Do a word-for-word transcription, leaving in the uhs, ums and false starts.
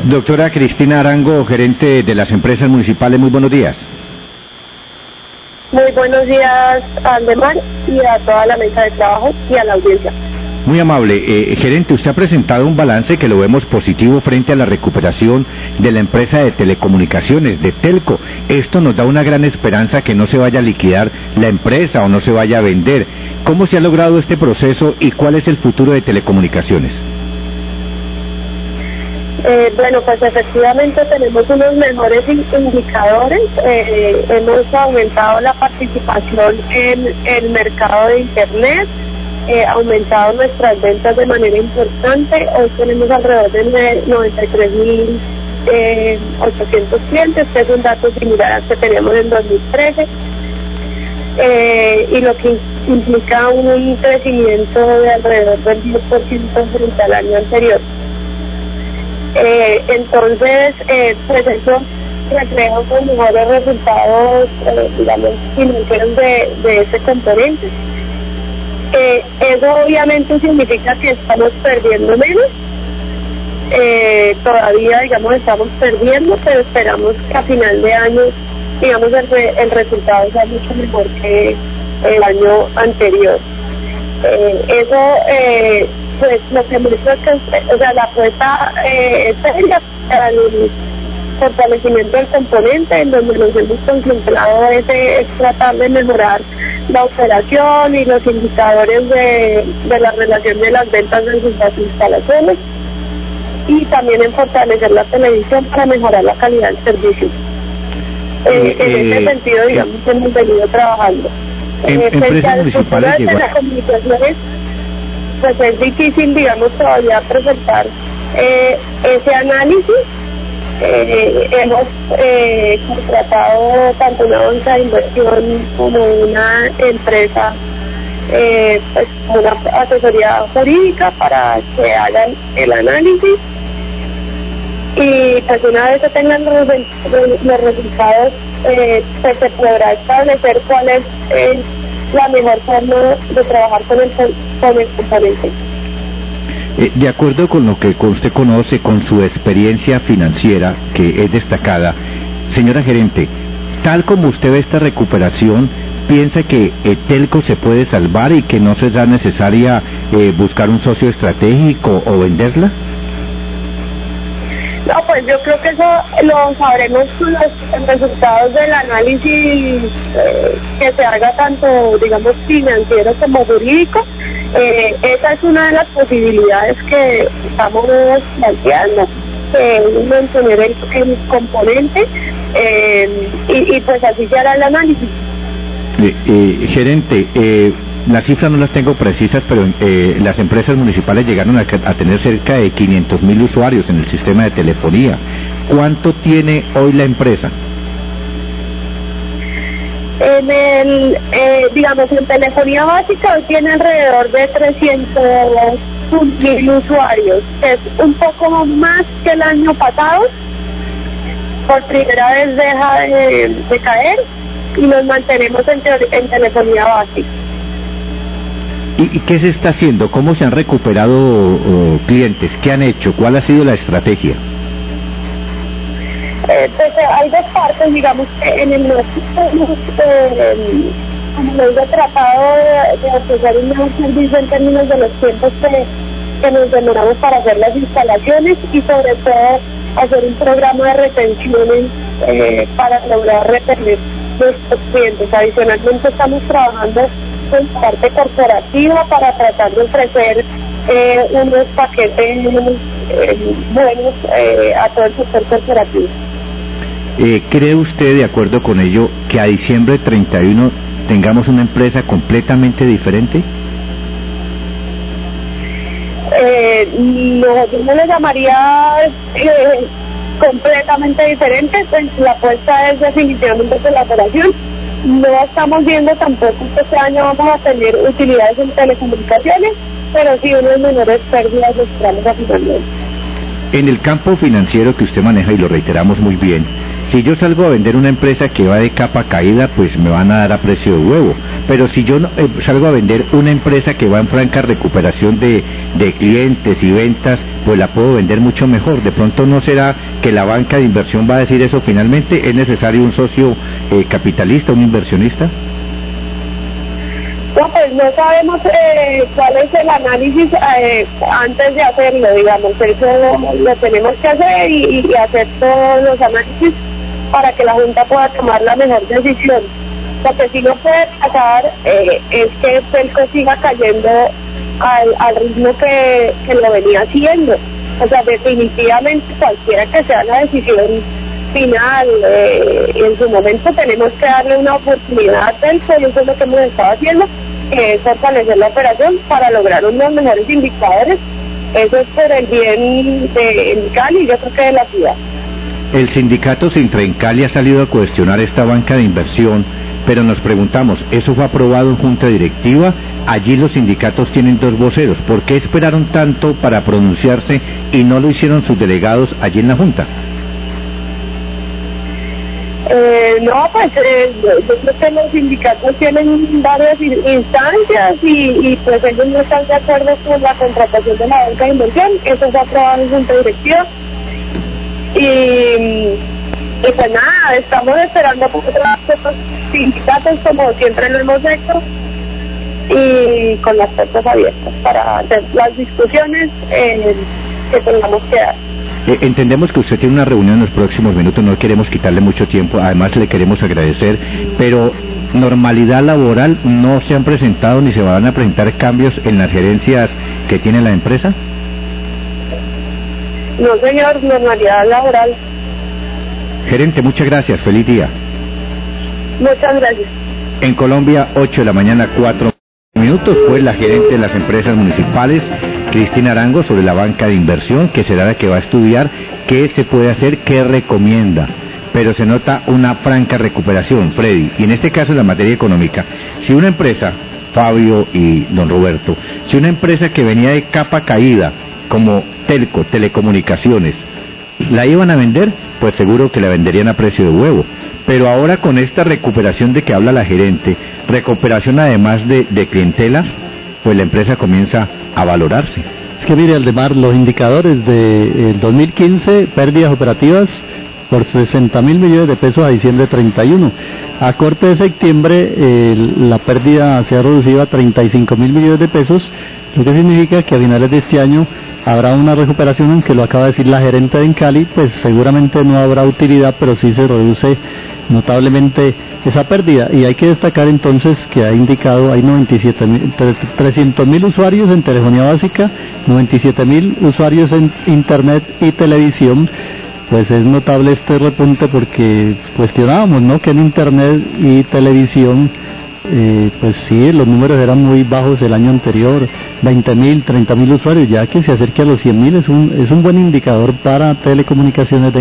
Doctora Cristina Arango, gerente de las empresas municipales, muy buenos días. Muy buenos días, Andemar, y a toda la mesa de trabajo y a la audiencia. Muy amable. Eh, gerente, usted ha presentado un balance que lo vemos positivo frente a la recuperación de la empresa de telecomunicaciones, de Telco. Esto nos da una gran esperanza que no se vaya a liquidar la empresa o no se vaya a vender. ¿Cómo se ha logrado este proceso y cuál es el futuro de telecomunicaciones? Eh, bueno, pues efectivamente tenemos unos mejores indicadores. Eh, hemos aumentado la participación en el mercado de Internet, eh, aumentado nuestras ventas de manera importante. Hoy tenemos alrededor de noventa y tres mil ochocientos clientes, que es un dato similar al que teníamos en dos mil trece, eh, y lo que implica un crecimiento de alrededor del diez por ciento frente al año anterior. Eh, entonces, eh, pues eso refleja unos mejores resultados, eh, digamos, financieros de, de ese componente. Eh, eso obviamente significa que estamos perdiendo menos. Eh, todavía, digamos, estamos perdiendo, pero esperamos que a final de año, digamos, el, el resultado sea mucho mejor que el año anterior. Eh, eso, eh, pues, lo que muestra es que, o sea, la apuesta eh, seria para el fortalecimiento del componente, en donde nos hemos concentrado es, es tratar de mejorar la operación y los indicadores de, de la relación de las ventas de sus instalaciones, y también en fortalecer la televisión para mejorar la calidad del servicio. Eh, en eh, ese sentido, digamos, eh, hemos venido trabajando. En, eh, empresas municipales de las comunicaciones, pues es difícil, digamos, todavía presentar eh, ese análisis. Eh, hemos eh, contratado tanto una banca de inversión como una empresa, eh, pues una asesoría jurídica para que hagan el análisis, y pues una vez que tengan los, los resultados, eh, pues se podrá establecer cuál es eh, la mejor forma de trabajar con el, con el componente. Eh, de acuerdo con lo que usted conoce, con su experiencia financiera, que es destacada, señora gerente, tal como usted ve esta recuperación, ¿piensa que eh, Telco se puede salvar y que no será necesaria eh, buscar un socio estratégico o venderla? No, pues yo creo que eso lo sabremos con los resultados del análisis eh, que se haga tanto, digamos, financiero como jurídico. Eh, esa es una de las posibilidades que estamos planteando, que es mantener el, el componente, eh, y, y pues así se hará el análisis. Eh, eh, gerente, eh, las cifras no las tengo precisas, pero eh, las empresas municipales llegaron a, a tener cerca de quinientos mil usuarios en el sistema de telefonía. ¿Cuánto tiene hoy la empresa? En el, eh, digamos, en telefonía básica hoy tiene alrededor de trescientos mil usuarios. Es un poco más que el año pasado. Por primera vez deja de, de caer y nos mantenemos en, en telefonía básica. ¿Y, ¿Y qué se está haciendo? ¿Cómo se han recuperado uh, clientes? ¿Qué han hecho? ¿Cuál ha sido la estrategia? Eh, pues eh, hay dos partes, digamos, que en el norte hemos eh, hemos tratado de, de ofrecer un mejor servicio en términos de los tiempos que, que nos demoramos para hacer las instalaciones, y sobre todo hacer un programa de retenciones eh, para lograr retener nuestros clientes. Adicionalmente estamos trabajando con parte corporativa para tratar de ofrecer eh, unos paquetes eh, buenos eh, a todo el sector corporativo. Eh, ¿Cree usted, de acuerdo con ello, que a diciembre treinta y uno tengamos una empresa completamente diferente? Eh, no, yo no le llamaría eh, completamente diferente, pues la apuesta es definitivamente por la operación. No estamos viendo tampoco que este año vamos a tener utilidades en telecomunicaciones, pero sí unas menores pérdidas los tramos a final de año. En el campo financiero que usted maneja, y lo reiteramos muy bien, si yo salgo a vender una empresa que va de capa caída, pues me van a dar a precio de huevo. Pero si yo no, eh, salgo a vender una empresa que va en franca recuperación de, de clientes y ventas, pues la puedo vender mucho mejor. De pronto no será que la banca de inversión va a decir eso finalmente. ¿Es necesario un socio eh, capitalista, un inversionista? No, pues no sabemos eh, cuál es el análisis eh, antes de hacerlo, digamos, eso lo tenemos que hacer y, y hacer todos los análisis para que la Junta pueda tomar la mejor decisión. Lo que sí no puede pasar eh, es que Telco siga cayendo al, al ritmo que, que lo venía haciendo. O sea, definitivamente cualquiera que sea la decisión final, eh, en su momento tenemos que darle una oportunidad a Telco y eso es lo que hemos estado haciendo, que es fortalecer la operación para lograr unos mejores indicadores. Eso es por el bien de Cali y yo creo que de la ciudad. El sindicato Sintra-Cali ha salido a cuestionar esta banca de inversión, pero nos preguntamos, ¿eso fue aprobado en junta directiva? Allí los sindicatos tienen dos voceros. ¿Por qué esperaron tanto para pronunciarse y no lo hicieron sus delegados allí en la junta? Eh, no, pues eh, yo, yo creo que los sindicatos tienen varias instancias y, y pues ellos no están de acuerdo con la contratación de la banca de inversión. Eso fue aprobado en junta directiva. Y, y pues nada, estamos esperando por otros sindicatos como siempre lo hemos hecho y con las puertas abiertas para hacer las discusiones eh, que tengamos que dar. Eh, entendemos que usted tiene una reunión en los próximos minutos, no queremos quitarle mucho tiempo, además le queremos agradecer, pero normalidad laboral, ¿no se han presentado ni se van a presentar cambios en las gerencias que tiene la empresa? No, señor, normalidad laboral. Gerente, muchas gracias, feliz día. Muchas gracias. En Colombia, ocho de la mañana, cuatro minutos, fue la gerente de las empresas municipales, Cristina Arango, sobre la banca de inversión, que será la que va a estudiar qué se puede hacer, qué recomienda. Pero se nota una franca recuperación, Freddy, y en este caso en la materia económica. Si una empresa, Fabio y don Roberto, si una empresa que venía de capa caída, como Telco, Telecomunicaciones, la iban a vender, pues seguro que la venderían a precio de huevo. Pero ahora con esta recuperación de que habla la gerente, recuperación además de, de clientela, pues la empresa comienza a valorarse. Es que mire, Aldemar, los indicadores de eh, dos mil quince, pérdidas operativas por sesenta mil millones de pesos a diciembre treinta y uno. A corte de septiembre eh, la pérdida se ha reducido a treinta y cinco mil millones de pesos, lo que significa que a finales de este año habrá una recuperación, aunque lo acaba de decir la gerente de Cali, pues seguramente no habrá utilidad, pero sí se reduce notablemente esa pérdida. Y hay que destacar entonces que ha indicado, hay noventa y siete mil, trescientos mil usuarios en telefonía básica, noventa y siete mil usuarios en internet y televisión. Pues es notable este repunte porque cuestionábamos, ¿no?, que en internet y televisión Eh, pues sí, los números eran muy bajos el año anterior, veinte mil, treinta mil usuarios, ya que se acerque a los cien mil es un, es un buen indicador para telecomunicaciones de